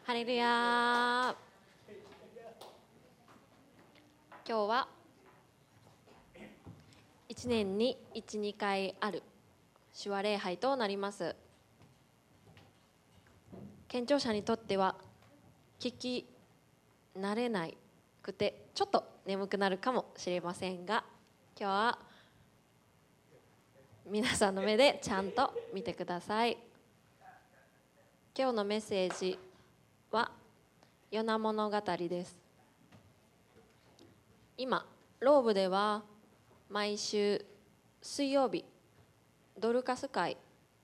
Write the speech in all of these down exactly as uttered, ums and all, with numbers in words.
ハレルヤ。今日はいちねんにいち、にかいある手話礼拝となります。健聴者にとっては聞き慣れないくてちょっと眠くなるかもしれませんが、今日は皆さんの目でちゃんと見てください。今日のメッセージはヨナ物語です。今ローブでは毎週水曜日ドルカス会、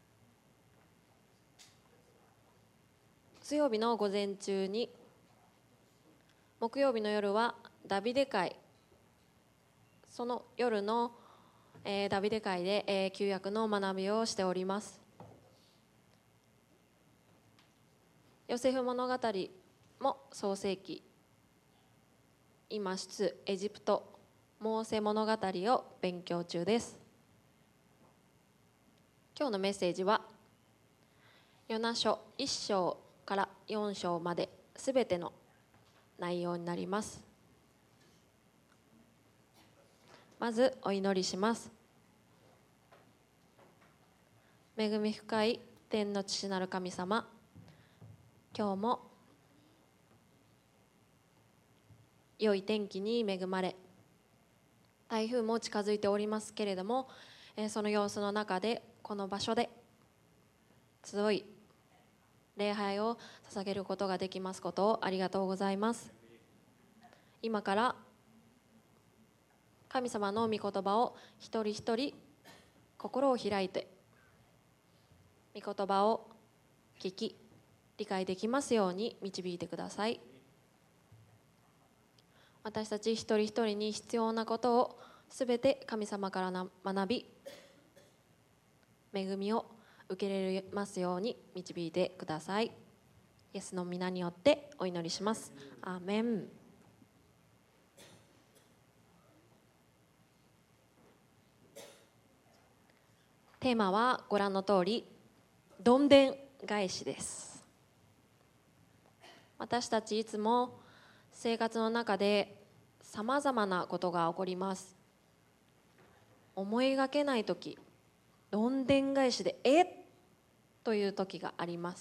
水曜日の午前中に、木曜日の夜はダビデ会、その夜の、えー、ダビデ会で、えー、旧約の学びをしております。ヨセフ物語も創世記、今出エジプト、モーセ物語を勉強中です。今日のメッセージはヨナ書いっ章からよん章まですべての内容になります。まずお祈りします。恵み深い天の父なる神様、今日も良い天気に恵まれ、台風も近づいておりますけれども、その様子の中でこの場所で集い礼拝を捧げることができますことをありがとうございます。今から神様の御言葉を一人一人心を開いて御言葉を聞き理解できますように導いてください。私たち一人一人に必要なことをすべて神様から学び、恵みを受け入れますように導いてください。イエスの皆によってお祈りします。アーメン。テーマはご覧の通り、どんでん返しです。私たちいつも生活の中でさまざまなことが起こります。思いがけない時、どんでん返しでえっという時があります。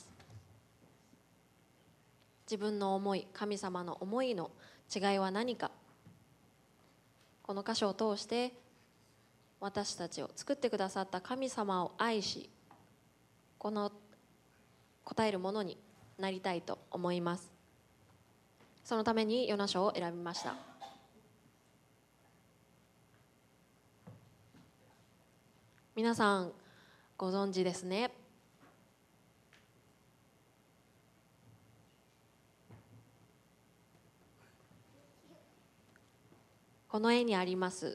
自分の思い、神様の思いの違いは何か、この箇所を通して私たちを作ってくださった神様を愛し、この答えるものになりたいと思います。そのためにヨナ書を選びました。皆さんご存知ですね。この絵にあります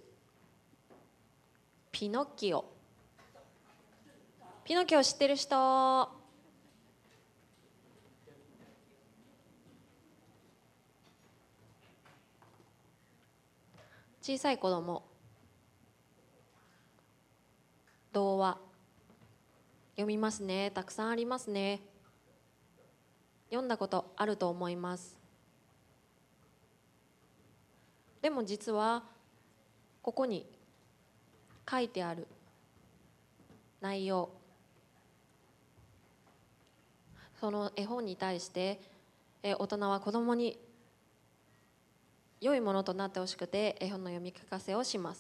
ピノキオ。ピノキオ知ってる人？小さい子供、童話読みますね。たくさんありますね。読んだことあると思います。でも実はここに書いてある内容、その絵本に対して大人は子供に良いものとなってほしくて絵本の読み聞かせをします。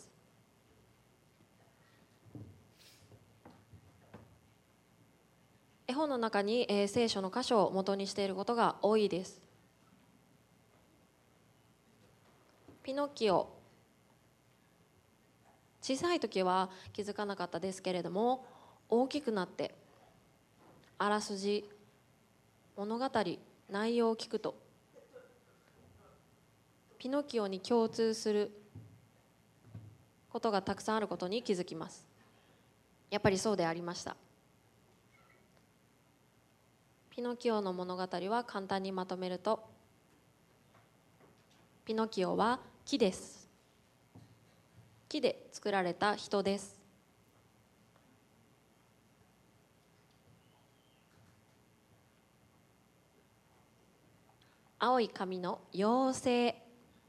絵本の中に、えー、聖書の箇所を元にしていることが多いです。ピノキオ、小さい時は気づかなかったですけれども、大きくなってあらすじ、物語、内容を聞くとピノキオに共通することがたくさんあることに気づきます。やっぱりそうでありました。ピノキオの物語は簡単にまとめると、ピノキオは木です。木で作られた人です。 青い髪の妖精。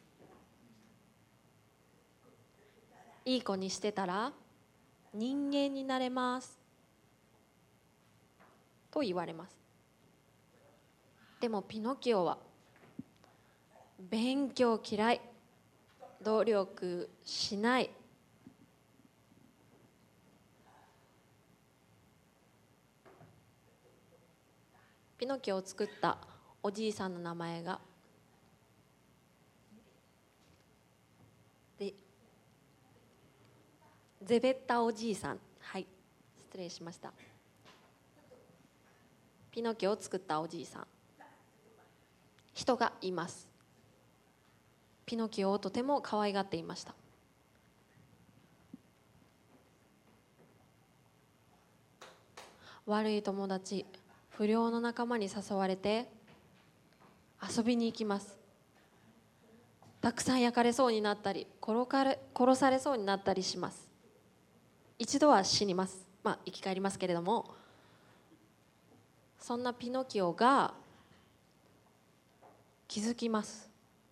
いい子にしてたら人間になれますと言われます。でもピノキオは勉強嫌い、努力しない、ピノキオを作ったおじいさんの名前がでゼベッタおじいさん。はい、失礼しました。ピノキオを作ったおじいさん、人がいます。ピノキオをとても可愛がっていました。悪い友達、不良の仲間に誘われて遊びに行きます。たくさん焼かれそうになったり殺かれ殺されそうになったりします。一度は死にます。まあ生き返りますけれども、そんなピノキオが気づきます。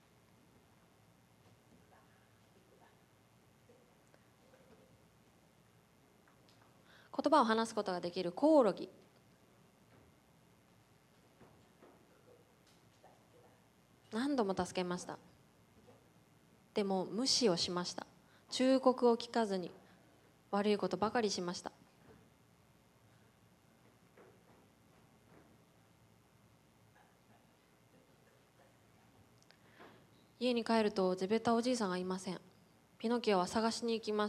言葉を話すことができるコオロギ、何度も助けました。でも無視をしました。忠告を聞かずに悪いことばかりしました。家に帰るとゼベタおじいさんがいません。ピノキオは探しに行きます。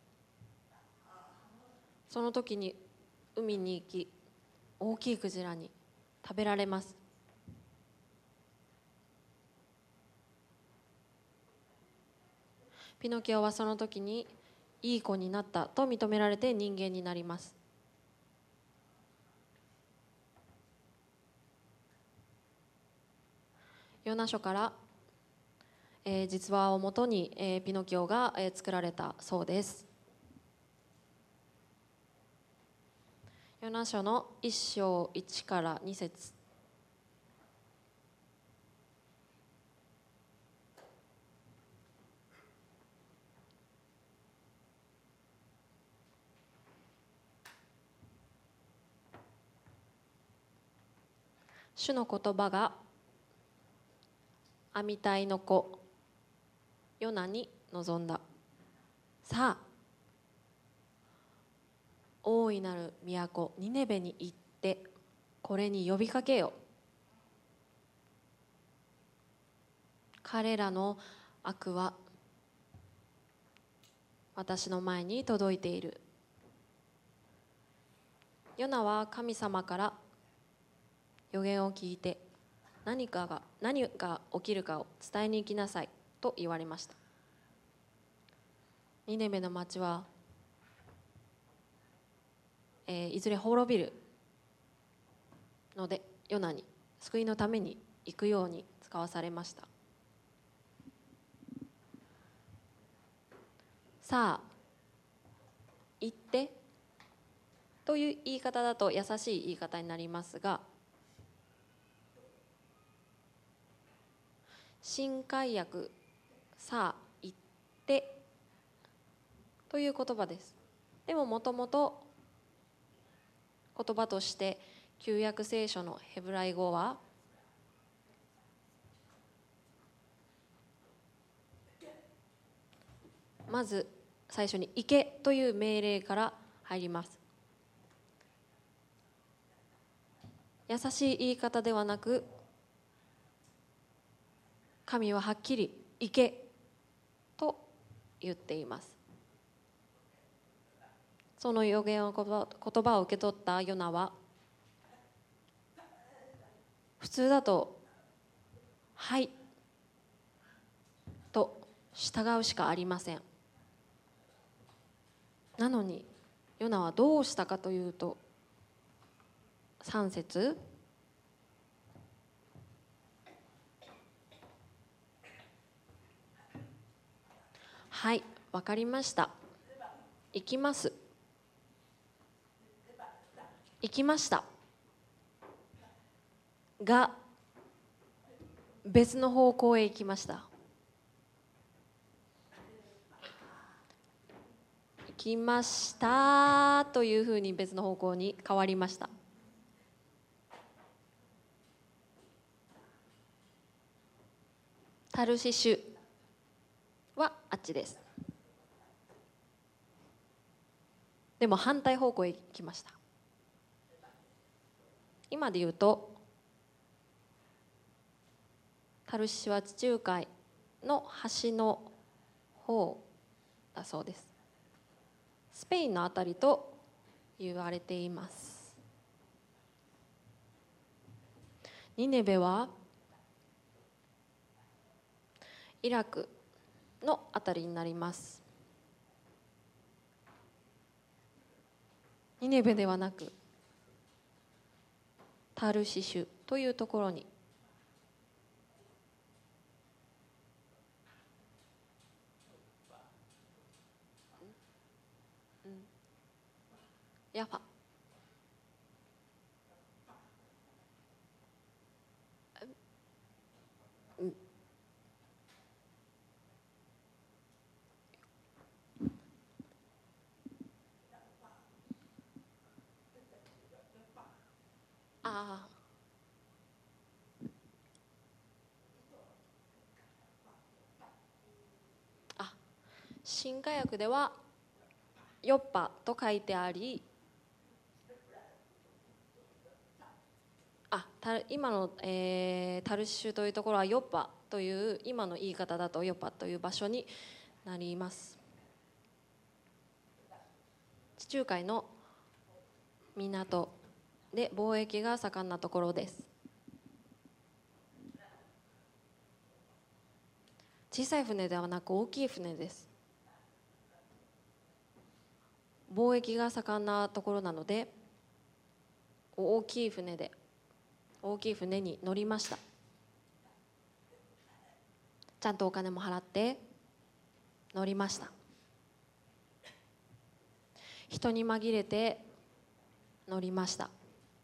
その時に海に行き、大きいクジラに食べられます。ピノキオはその時にいい子になったと認められて人間になります。ヨナ書から、えー、実話をもとに、えー、ピノキオが、えー、作られたそうです。ヨナ書の一章一から二節。主の言葉がアミタイの子ヨナに臨んだ。さあ、大いなる都ニネベに行ってこれに呼びかけよ。彼らの悪は私の前に届いている。ヨナは神様から予言を聞いて何かが何が起きるかを伝えに行きなさいと言われました。ニネベの町は、えー、いずれ滅びるのでヨナに救いのために行くように使わされました。さあ行ってという言い方だと優しい言い方になりますが、新海訳さあ行ってという言葉です。でももともと言葉として旧約聖書のヘブライ語はまず最初に行けという命令から入ります。優しい言い方ではなく、神ははっきり行けと言っています。その予言を言葉を受け取ったヨナは、普通だとはいと従うしかありません。なのにヨナはどうしたかというと、さん節、はい、わかりました、行きます、行きましたが別の方向へ行きました。行きましたというふうに別の方向に変わりました。タルシシュはあっちです。でも反対方向へ行きました。今で言うとタルシシュは地中海の端の方だそうです。スペインのあたりと言われています。ニネベはイラクのあたりになります。ニネベではなくタルシシュというところにヤファああ新化訳ではヨッパと書いてあり、あた今の、えー、タルシシュというところはヨッパという今の言い方だとヨッパという場所になります。地中海の港で貿易が盛んなところです。小さい船ではなく大きい船です。貿易が盛んなところなので大きい船で大きい船に乗りました。ちゃんとお金も払って乗りました。人に紛れて乗りました。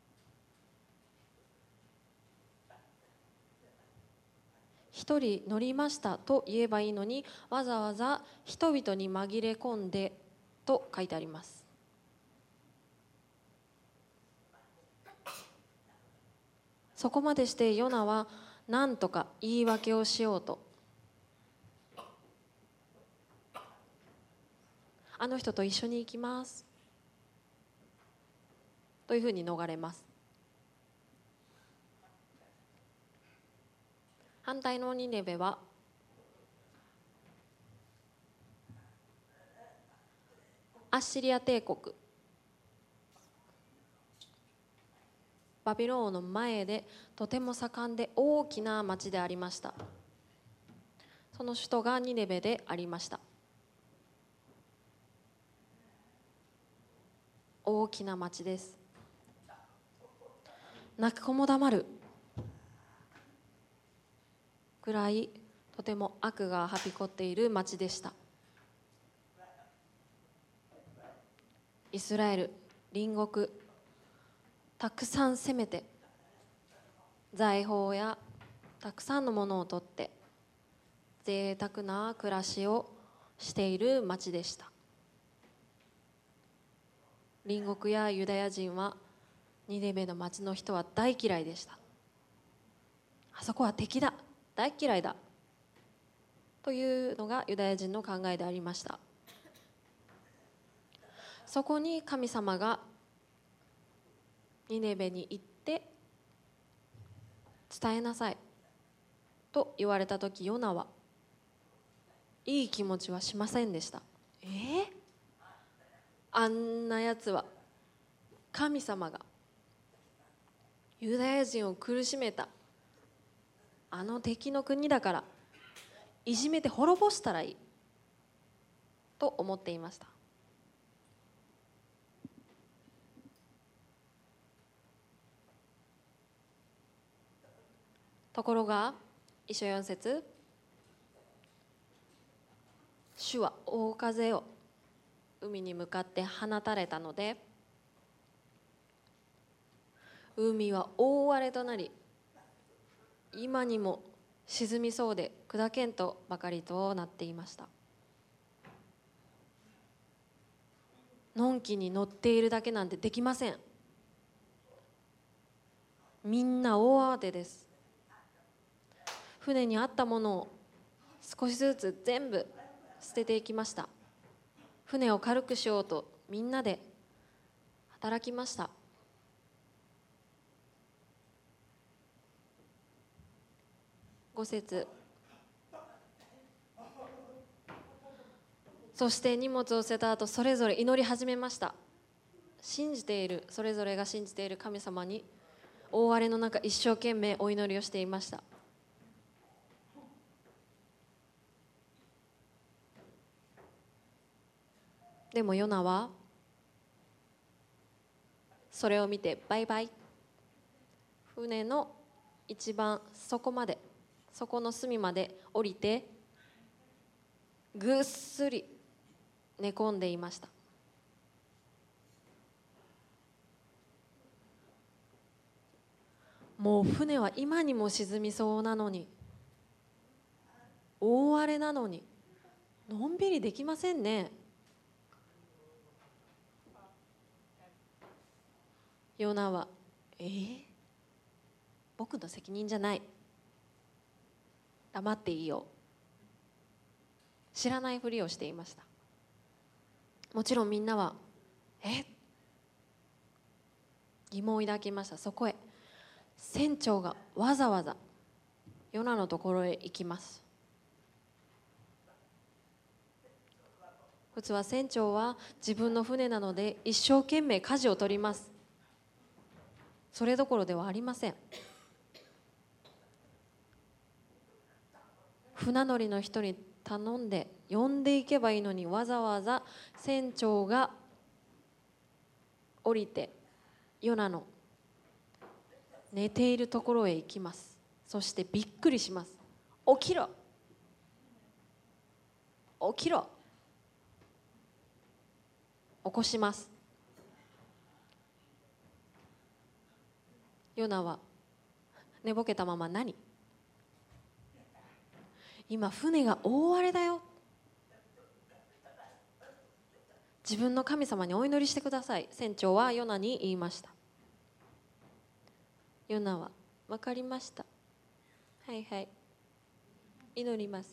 一人乗りましたと言えばいいのに、わざわざ人々に紛れ込んでと書いてあります。そこまでしてヨナは何とか言い訳をしようと、あの人と一緒に行きますというふうに逃れます。反対のニネベはアッシリア帝国バビロンの前でとても盛んで大きな町でありました。その首都がニネベでありました。大きな町です。泣く子も黙るくらいとても悪がはびこっている町でした。イスラエル隣国たくさん攻めて財宝やたくさんのものを取って贅沢な暮らしをしている町でした。隣国やユダヤ人はニネベの町の人は大嫌いでした。あそこは敵だ、大嫌いだというのがユダヤ人の考えでありました。そこに神様がニネベに行って伝えなさいと言われた時、ヨナはいい気持ちはしませんでした。えー、あんなやつは神様がユダヤ人を苦しめたあの敵の国だからいじめて滅ぼしたらいいと思っていました。ところが一章四節、主は大風を海に向かって放たれたので海は大荒れとなり、今にも沈みそうで砕けんとばかりとなっていました。のんきに乗っているだけなんてできません。みんな大慌てです。船にあったものを少しずつ全部捨てていきました。船を軽くしようとみんなで働きました。ご節、そして荷物を捨てた後、それぞれ祈り始めました。信じている、それぞれが信じている神様に大荒れの中一生懸命お祈りをしていました。でもヨナはそれを見てバイバイ、船の一番底まで、底の隅まで降りてぐっすり寝込んでいました。もう船は今にも沈みそうなのに、大荒れなのにのんびりできませんね。ヨナはえー、僕の責任じゃない、黙っていいよ、知らないふりをしていました。もちろんみんなはえ疑問を抱きました。そこへ船長がわざわざヨナのところへ行きます。普通は船長は自分の船なので一生懸命舵を取ります。それどころではありません。船乗りの人に頼んで呼んでいけばいいのに、わざわざ船長が降りてヨナの寝ているところへ行きます。そしてびっくりします。起きろ、起きろ、起こします。ヨナは寝ぼけたまま、何、今船が大荒れだよ、自分の神様にお祈りしてください、船長はヨナに言いました。ヨナは分かりました、はいはい、祈ります。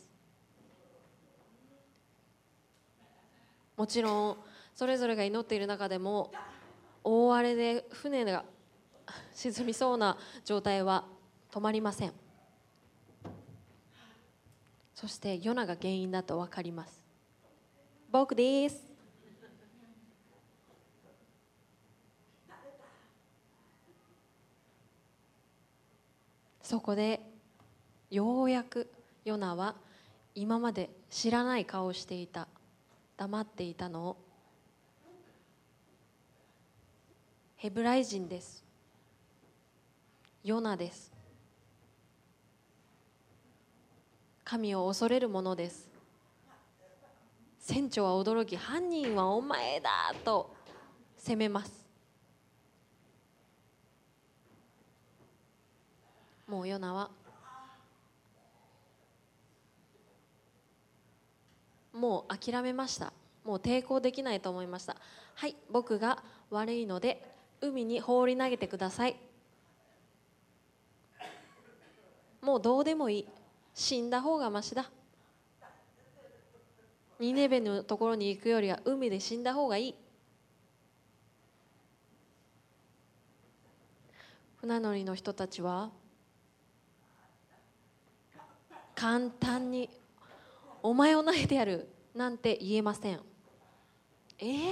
もちろんそれぞれが祈っている中でも大荒れで船が沈みそうな状態は止まりません。そしてヨナが原因だと分かります。僕です。そこでようやくヨナは今まで知らない顔をしていた、黙っていたのを、ヘブライ人です、ヨナです、神を恐れるものです。船長は驚き、犯人はお前だと責めます。もうヨナはもう諦めました。もう抵抗できないと思いました。はい、僕が悪いので海に放り投げてください。もうどうでもいい、死んだ方がましだ、ニネベのところに行くよりは海で死んだ方がいい。船乗りの人たちは簡単にお前を投げてやるなんて言えません。えー、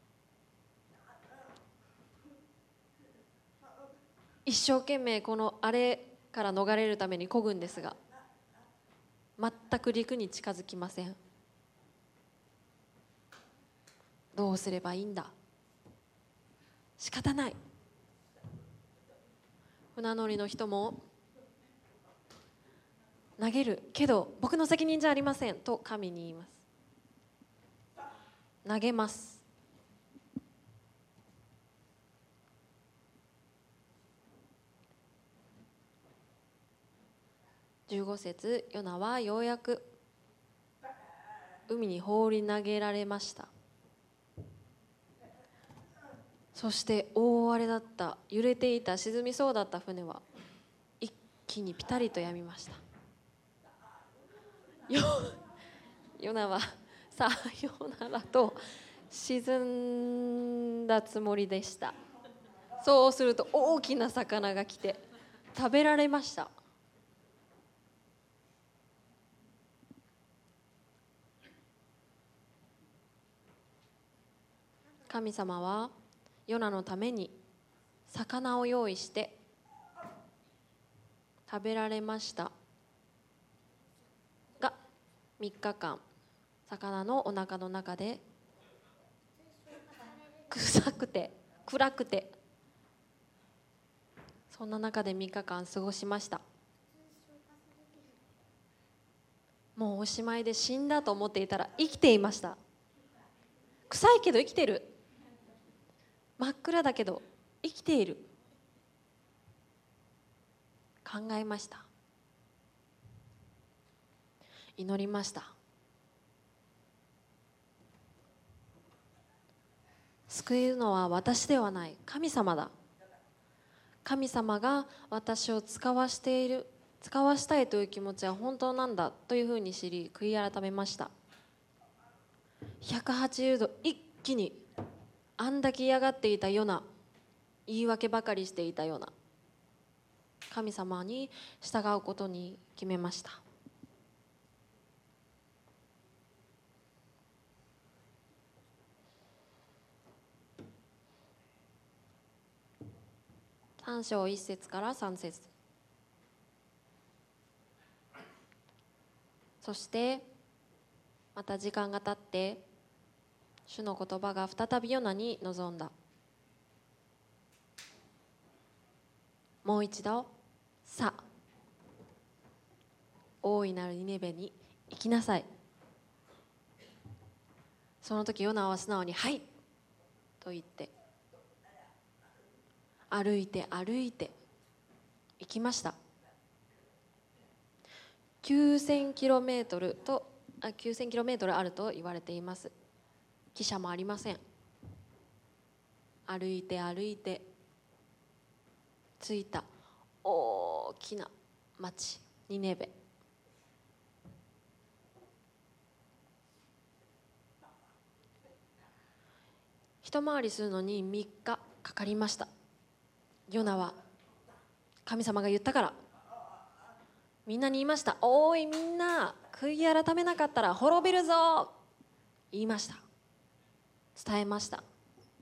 一生懸命このあれから逃れるために漕ぐんですが、全く陸に近づきません。どうすればいいんだ、仕方ない。船乗りの人も投げるけど僕の責任じゃありませんと神に言います。投げます。 じゅうご節、ヨナはようやく海に放り投げられました。そして大荒れだった、揺れていた、沈みそうだった船は一気にピタリとやみました。ヨヨナはさようならと沈んだつもりでした。そうすると大きな魚が来て食べられました。神様はヨナのために魚を用意して食べられましたが、みっかかん魚のお腹の中で臭くて暗くて、そんな中でみっかかん過ごしました。もうおしまいで死んだと思っていたら生きていました。臭いけど生きてる、真っ暗だけど生きている、考えました。祈りました。救えるのは私ではない、神様だ。神様が私を使わしている、使わしたいという気持ちは本当なんだというふうに知り、悔い改めました。ひゃくはちじゅうど一気に、あんだけ嫌がっていたヨナ、言い訳ばかりしていたヨナ、神様に従うことに決めました。さん章いっ節からさん節。そしてまた時間が経って主の言葉が再びヨナに臨んだ。もう一度、さあ大いなるニネベに行きなさい。その時ヨナは素直にはいと言って歩いて歩いて行きました。きゅうせんキロメートルとあきゅうせんキロメートルあると言われています。汽車もありません。歩いて歩いて着いた大きな町ニネベ。一回りするのにみっかかかりました。ヨナは神様が言ったから、みんなに言いました。おいみんな、悔い改めなかったら滅びるぞ、言いました。伝えました。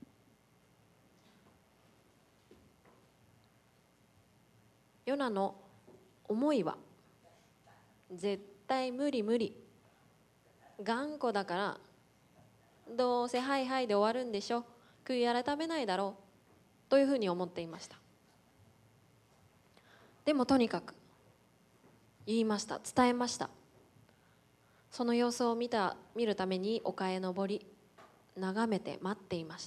ヨナの思いは、絶対無理無理、頑固だからどうせはいはいで終わるんでしょ、悔い改めないだろうというふうに思っていました。でもとにかく言いました。伝えました。その様子を見た見るために丘へ登り、眺めて待っていました。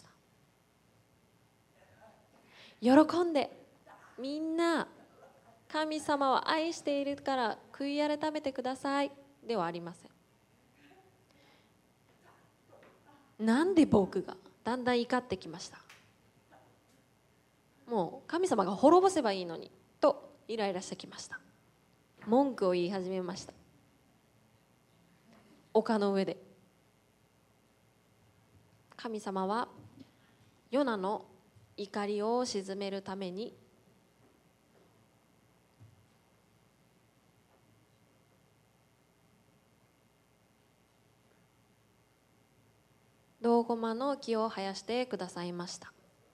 喜んで、みんな神様は愛しているから悔い改めてくださいではありません。なんで僕が、だんだん怒ってきました。もう神様が滅ぼせばいいのにとイライラしてきました。文句を言い始めました。丘の上で神様はヨナの怒りを鎮めるために銅ゴマの木を生やしてくださいました。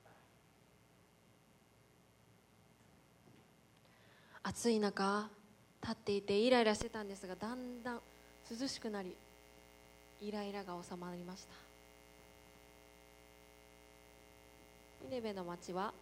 暑い中立っていてイライラしてたんですが、だんだん涼しくなりイライラが収まりました。ニネベの町は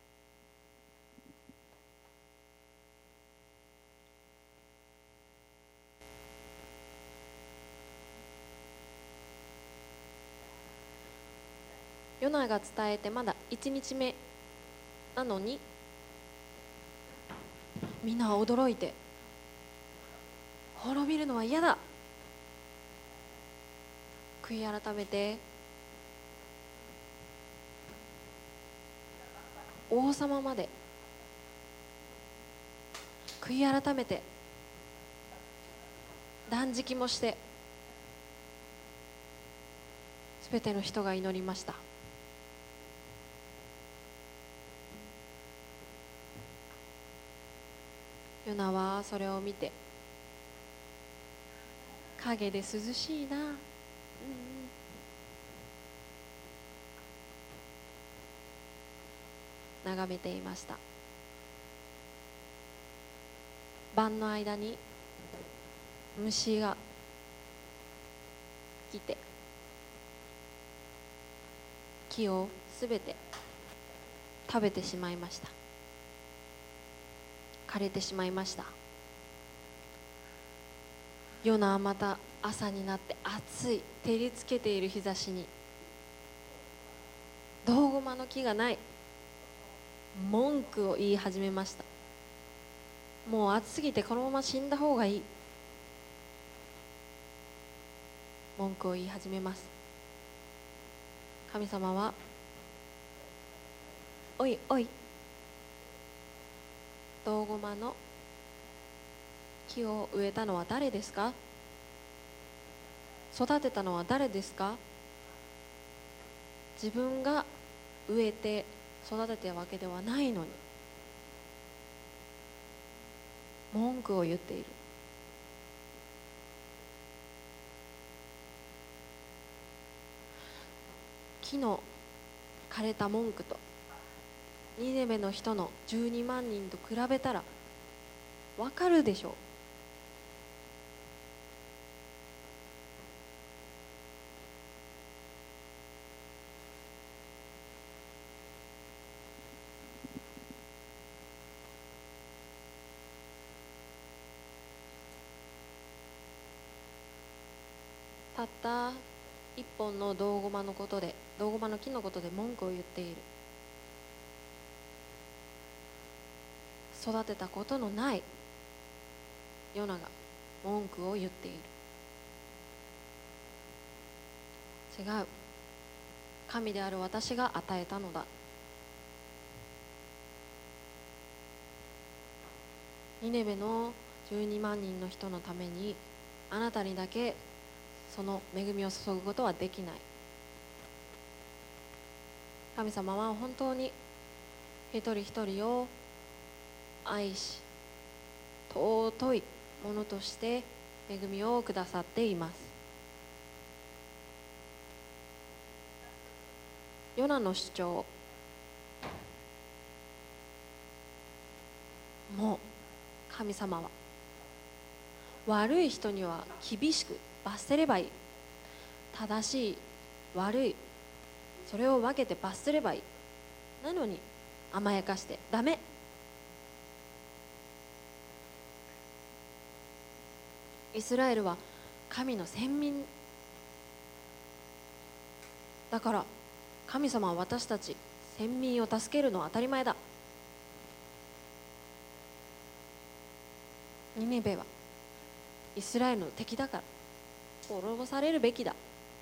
ヨナが伝えてまだいちにちめなのに、みんなは驚いて滅びるのは嫌だ。悔い改めて王様まで悔い改めて断食もしてすべての人が祈りました。ヨナはそれを見て影で涼しいな、うんうん、眺めていました。晩の間に虫が来て木をすべて食べてしまいました。枯れてしまいました。ヨナはまた朝になって暑い照りつけている日差しに銅ゴマの木がない、文句を言い始めました。もう暑すぎてこのまま死んだ方がいい、文句を言い始めます。神様はおいおい、銅ゴマの木を植えたのは誰ですか？育てたのは誰ですか？自分が植えて育てたわけではないのに文句を言っている。木の枯れた文句とニネベの人のじゅうにまんにんと比べたらわかるでしょう。たった一本の銅ゴマのことで、銅ゴマの木のことで文句を言っている。育てたことのないヨナが文句を言っている。違う、神である私が与えたのだ。ニネベのじゅうにまんにんの人のためにあなたにだけその恵みを注ぐことはできない。神様は本当に一人一人を愛し尊いものとして恵みをくださっています。ヨナの主張、もう神様は悪い人には厳しく罰せればいい、正しい悪いそれを分けて罰すればいい、なのに甘やかしてダメ。イスラエルは神の選民だから、神様は私たち選民を助けるのは当たり前だ。ニネベはイスラエルの敵だから滅ぼされるべきだ。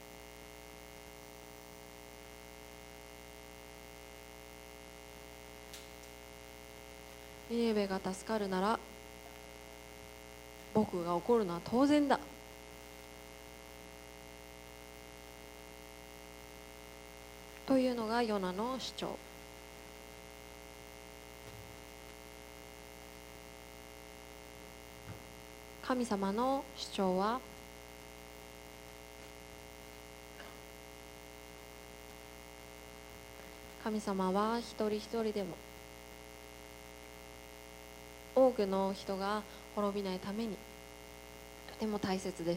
ニネベが助かるなら僕が怒るのは当然だ。というのがヨナの主張。神様の主張は神様は一人一人でも多くの人が滅びないためにとても大切です。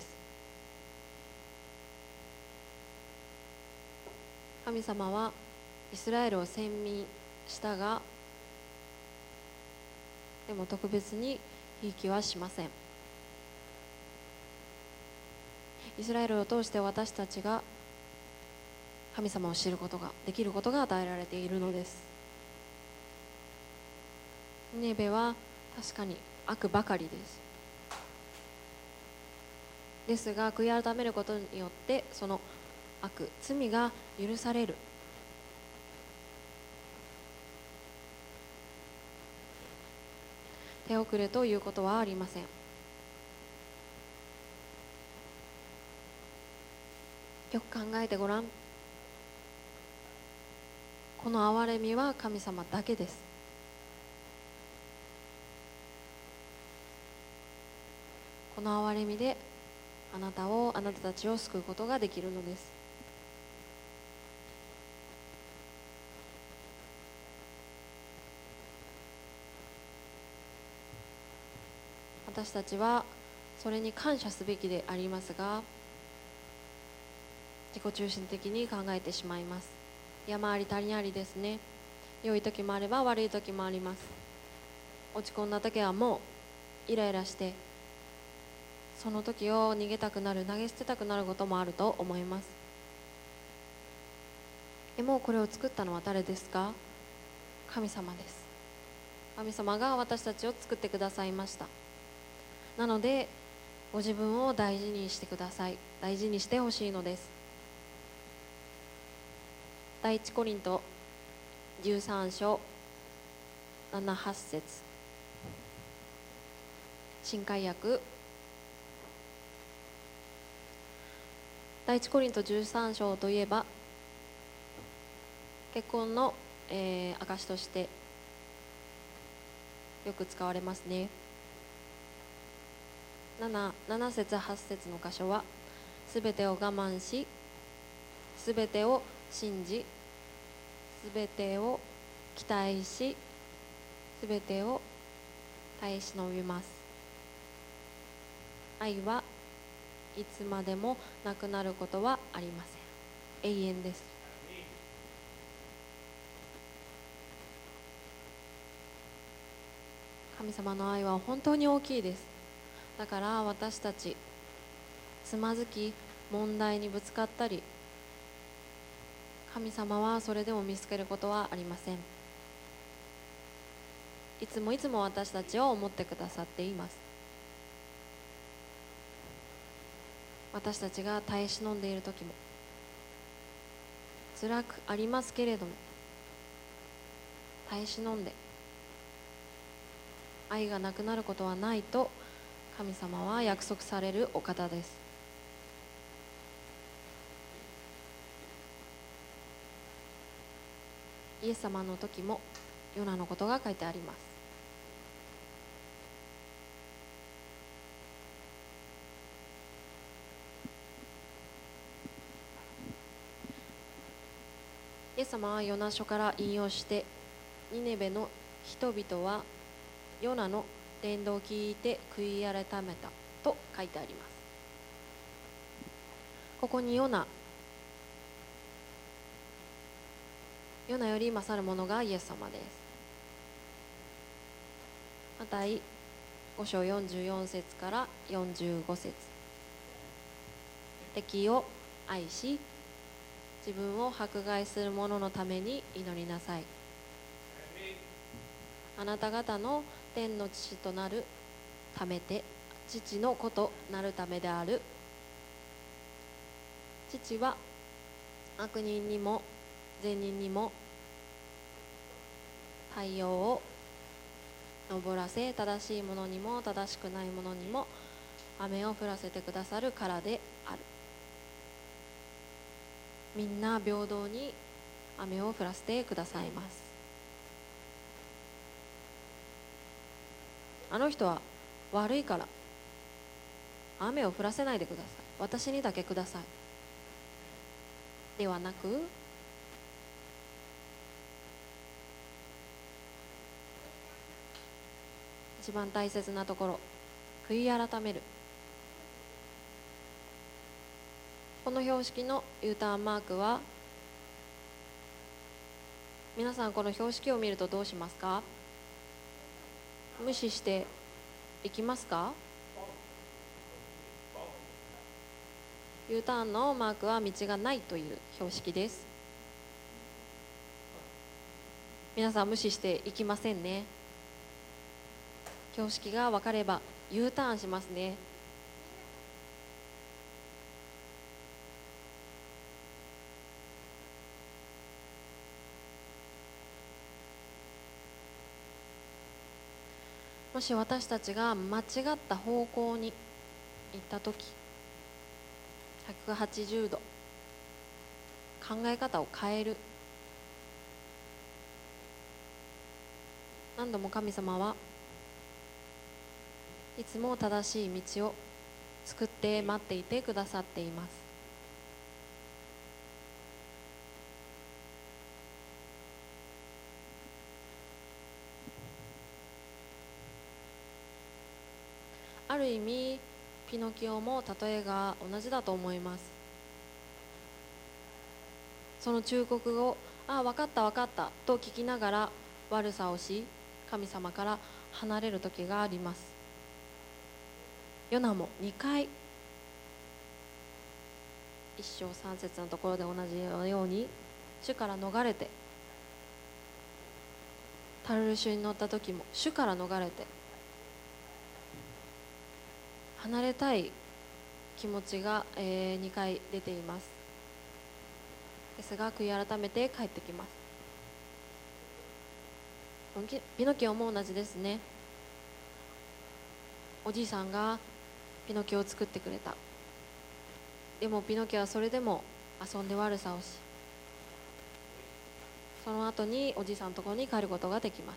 神様はイスラエルを選民したが、でも特別にひいきはしません。イスラエルを通して私たちが神様を知ることができることが与えられているのです。ニネベは確かに悪ばかりです。 ですが悔い改めることによってその悪、罪が許される。手遅れということはありません。よく考えてごらん。この憐れみは神様だけです。この憐れみであなたを、あなたたちを救うことができるのです。私たちはそれに感謝すべきでありますが、自己中心的に考えてしまいます。山あり谷ありですね。良い時もあれば悪い時もあります。落ち込んだ時はもうイライラして、その時を逃げたくなる、投げ捨てたくなることもあると思います。でもこれを作ったのは誰ですか？神様です。神様が私たちを作ってくださいました。なのでご自分を大事にしてください。大事にしてほしいのです。第一コリントじゅうさん章なな、はち節、新海訳。第一コリントじゅうさん章といえば結婚の、えー、証としてよく使われますね。7, 7節はち節の箇所は、すべてを我慢し、すべてを信じ、すべてを期待し、すべてを耐え忍びます。愛はいつまでもなくなることはありません。永遠です。神様の愛は本当に大きいです。だから私たちつまずき、問題にぶつかったり、神様はそれでも見つけることはありません。いつもいつも私たちを思ってくださっています。私たちが耐え忍んでいる時も辛くありますけれども、耐え忍んで愛がなくなることはないと神様は約束されるお方です。イエス様の時もヨナのことが書いてあります。イエス様はヨナ書から引用して、ニネベの人々はヨナの伝道を聞いて悔い改めたと書いてあります。ここにヨナヨナより勝るものがイエス様です。マタイご章よんじゅうよん節からよんじゅうご節、敵を愛し自分を迫害する者のために祈りなさい。あなた方の天の父となるためて、父の子となるためである。父は悪人にも善人にも太陽を昇らせ、正しい者にも正しくない者にも雨を降らせてくださるからである。みんな平等に雨を降らせてくださいます。あの人は悪いから雨を降らせないでください、私にだけくださいではなく、一番大切なところ、悔い改める。この標識の U ターンマークは、皆さんこの標識を見るとどうしますか？無視していきますか？ U ターンのマークは道がないという標識です。皆さん無視していきませんね。標識が分かれば U ターンしますね。 もし私たちが間違った方向に行った時、ひゃくはちじゅうど考え方を変える。何度も神様はいつも正しい道を作って待っていてくださっています。ある意味ピノキオも例えが同じだと思います。その忠告を「ああ分かった分かった」と聞きながら悪さをし、神様から離れる時があります。ヨナもにかい一章三節のところで同じように主から逃れて、タルルシュに乗った時も主から逃れて、離れたい気持ちが、えー、にかい出ています。ですが悔い改めて帰ってきます。ピノキオも同じですね。おじいさんがピノキオを作ってくれた。でもピノキオはそれでも遊んで悪さをし、その後におじいさんのところに帰ることができます。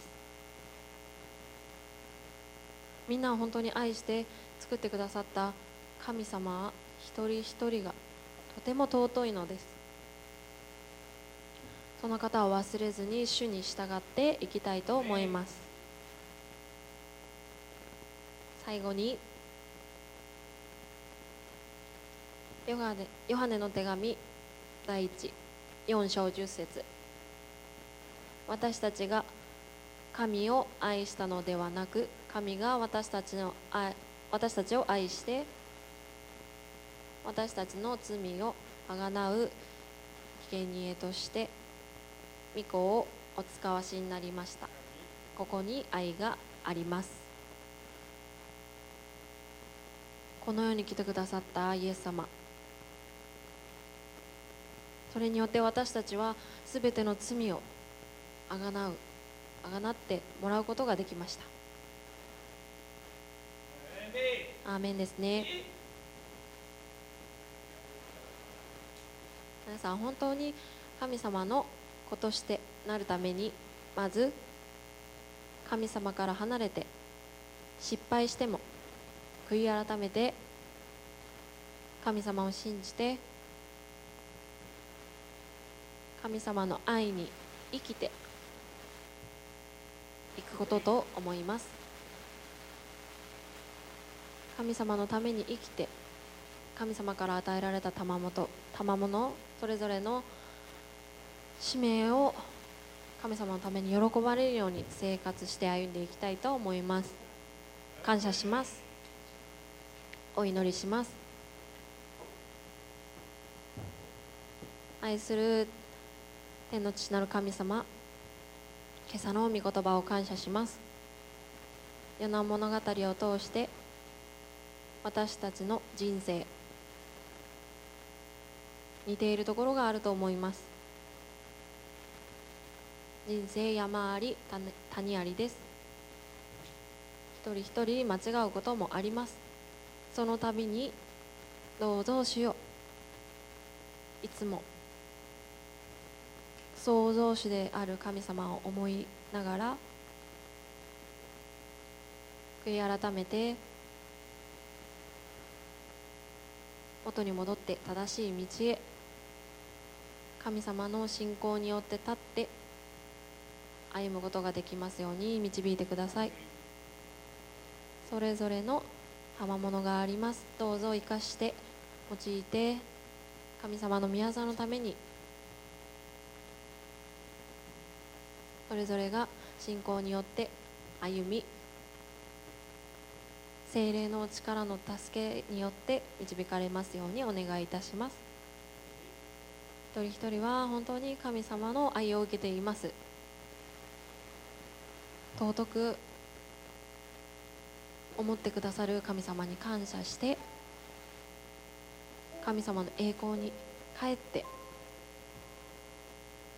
みんなを本当に愛して作ってくださった神様一人一人がとても尊いのです。その方を忘れずに主に従っていきたいと思います。最後にヨハネ、ヨハネの手紙だいいち、よん章じゅっ節。私たちが神を愛したのではなく、神が私たちの愛私たちを愛して私たちの罪をあがなう生贄として御子をお使わしになりました。ここに愛があります。この世に来てくださったイエス様、それによって私たちはすべての罪をあがなうあがなってもらうことができました。アーメンですね。皆さん本当に神様の子としてなるために、まず神様から離れて失敗しても悔い改めて神様を信じて神様の愛に生きていくことと思います。神様のために生きて、神様から与えられた賜物賜物それぞれの使命を神様のために喜ばれるように生活して歩んでいきたいと思います。感謝します。お祈りします。愛する天の父なる神様、今朝の御言葉を感謝します。ヨナ物語を通して私たちの人生似ているところがあると思います。人生山あり谷ありです。一人一人間違うこともあります。その度にどうぞ主よ、いつも創造主である神様を思いながら悔い改めて元に戻って正しい道へ神様の信仰によって立って歩むことができますように導いてください。それぞれの賜物があります。どうぞ生かして用いて神様の御業のためにそれぞれが信仰によって歩み、聖霊の力の助けによって導かれますようにお願いいたします。一人一人は本当に神様の愛を受けています。尊く思ってくださる神様に感謝して神様の栄光に帰って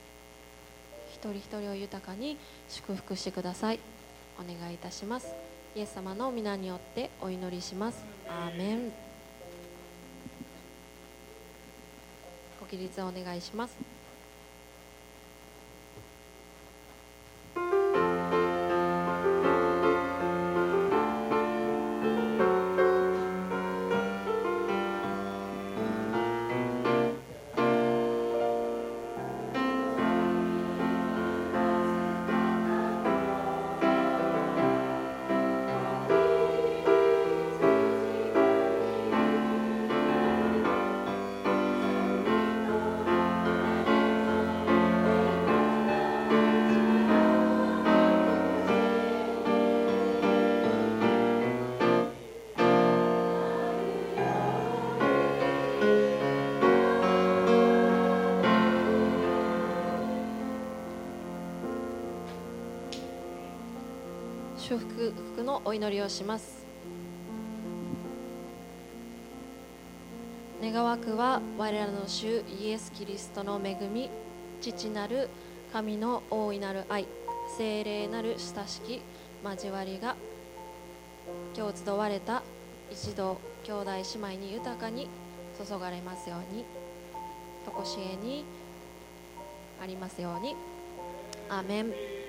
一人一人を豊かに祝福してください。お願いいたします。 イエス様の皆によってお祈りします。アーメン。ご起立をお願いします。祝福のお祈りをします。願わくは我らの主イエス・キリストの恵み、父なる神の大いなる愛、聖霊なる親しき交わりが今日集われた一同兄弟姉妹に豊かに注がれますように、とこしえにありますように。アーメン。